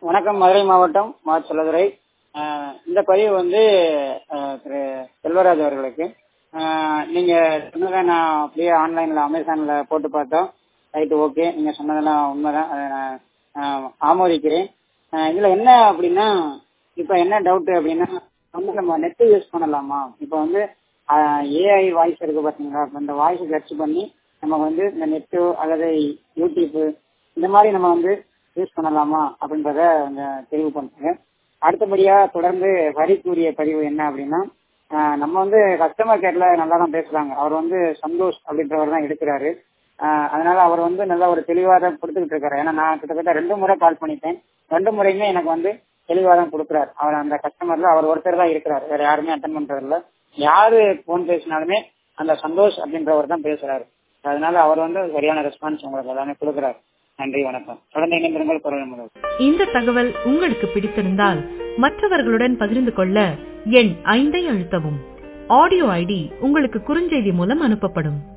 வணக்கம். மதுரை மாவட்டம் செல்லதுரை. இந்த பதிவு வந்து திரு செல்வராஜ் அவர்களுக்கு. நீங்க சொன்னதை நான் அப்படியே ஆன்லைன்ல அமேசான்ல போட்டு பார்த்தோம். ரைட்டு, ஓகே, நீங்க சொன்னதெல்லாம் உண்மைதான், அதை நான் ஆமோதிக்கிறேன். இதுல என்ன அப்படின்னா, இப்ப என்ன டவுட் அப்படின்னா, வந்து நம்ம நெட் யூஸ் பண்ணலாமா? இப்ப வந்து ஏஐ வாய்ஸ் இருக்கு பாத்தீங்களா, இந்த வாய்ஸ் சர்ச் பண்ணி நமக்கு வந்து இந்த நெட்டு அல்லது யூடியூப் இந்த மாதிரி நம்ம வந்து யூஸ் பண்ணலாமா அப்படின்றத தெளிவு பண்ணுங்க. அடுத்தபடியா தொடர்ந்து ஹரி கூறிய பதிவு என்ன அப்படின்னா, நம்ம வந்து கஸ்டமர் கேர்ல நல்லா தான் பேசுறாங்க. அவர் வந்து சந்தோஷ் அப்படின்றவர் தான் எடுக்கிறாரு. அதனால அவர் வந்து நல்ல ஒரு தெளிவாக தான் கொடுத்துக்கிட்டு இருக்காரு. ஏன்னா நான் கிட்டத்தட்ட 2 முறை கால் பண்ணிட்டேன். 2 முறையுமே எனக்கு வந்து தெளிவாக தான் கொடுக்குறாரு. அவர் அந்த கஸ்டமர்ல அவர் ஒருத்தர் தான் இருக்கிறார், வேற யாருமே அட்டன் பண்றது இல்ல. யாரு போன் பேசினாலுமே அந்த சந்தோஷ் அப்படின்றவர் தான் பேசுறாரு. அதனால அவர் வந்து சரியான ரெஸ்பான்ஸ் உங்களுக்கு எல்லாமே கொடுக்குறாரு. நன்றி, வணக்கம். தொடர்ந்து இணைந்திருங்கள். குரல் முதல். இந்த தகவல் உங்களுக்கு பிடித்திருந்தால் மற்றவர்களுடன் பகிர்ந்து கொள்ள எண் 5 அழுத்தவும். ஆடியோ ஐடி உங்களுக்கு குறுஞ்செய்தி மூலம் அனுப்பப்படும்.